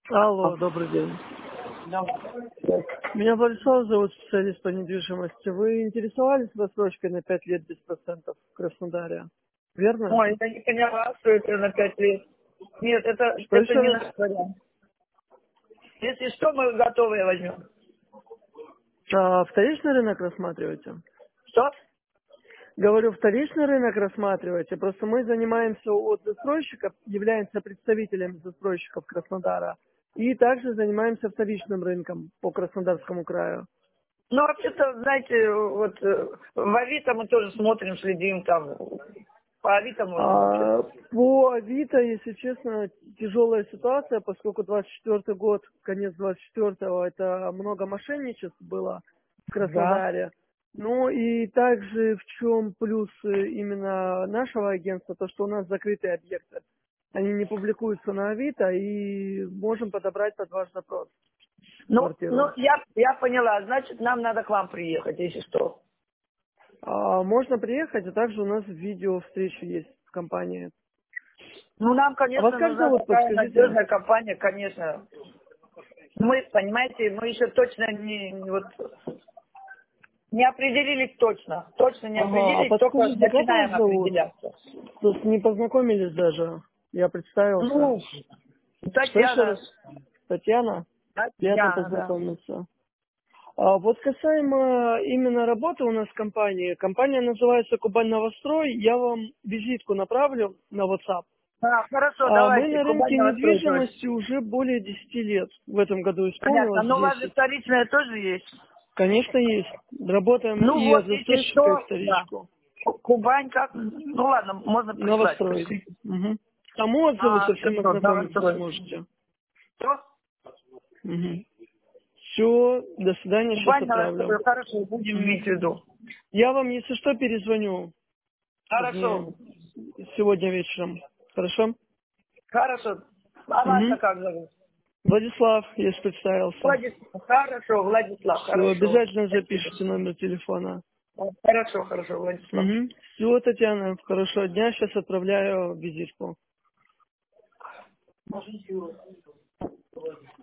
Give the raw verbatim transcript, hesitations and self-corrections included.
Алло, добрый день. Да. Меня Владислав зовут, специалист по недвижимости. Вы интересовались рассрочкой на пять лет без процентов в Краснодаре? Верно? Ой, я не поняла, что это на пять лет. Нет, это, Что это еще не раз? наш вариант. Если что, мы готовые возьмем. А, вторичный рынок рассматриваете? Что? Говорю, вторичный рынок рассматриваете. Просто мы занимаемся от застройщиков, являемся представителями застройщиков Краснодара. И также занимаемся вторичным рынком по Краснодарскому краю. Ну, вообще-то, знаете, вот э, в Авито мы тоже смотрим, следим там. По Авито можно вообще. А, по Авито, если честно, тяжелая ситуация, поскольку двадцать четвёртый год, конец двадцать четвёртого, это много мошенничеств было в Да. Краснодаре. Ну и также в чем плюс э, именно нашего агентства, то что у нас закрытые объекты. Они не публикуются на Авито и можем подобрать под ваш запрос Ну, ну квартиру. я, я поняла. Значит, нам надо к вам приехать, если что. А, можно приехать, а также у нас видео встречи есть в компании. Ну, нам, А вас конечно, как нужна зовут, такая подскажите? надежная компания, конечно. Мы, понимаете, мы еще точно не, не вот не определились точно. Точно не Ага, а определились, только подскажите, как вас начинаем зовут? определяться. Тут не познакомились даже. Я представился. Ну, Что еще раз? Татьяна. Татьяна? Приятно Татьяна, да. познакомиться. А вот касаемо именно работы у нас в компании. Компания называется Кубань Новострой. Я вам визитку направлю на WhatsApp. А, хорошо, А мы давайте, на рынке Кубань новострой тоже. недвижимости уже более десяти лет. В этом году Понятно. исполнилось Но у вас же десять. вторичная тоже есть. Конечно, есть. Работаем Ну и от вот, если застройщика, и что, да. вторичку. Ку- Кубань как? Ну ладно, можно прислать. Новострой. Пришлите. Угу. Там отзывы А, со всем хорошо, ознакомиться новострой. сможете. Что? Угу. Все, до свидания, сейчас Кубань отправлю. новострой, хорошо, будем Мгм. иметь в виду. Я вам, если что, перезвоню. Хорошо, Вернее, сегодня вечером. Хорошо? хорошо. А вас-то Угу. как зовут? Владислав, я ж представился. Владислав. Хорошо, Владислав, Все, хорошо. обязательно Спасибо. запишите номер телефона. Хорошо, хорошо, Владислав. Угу. Все, Татьяна, хорошего дня. Сейчас отправляю визитку.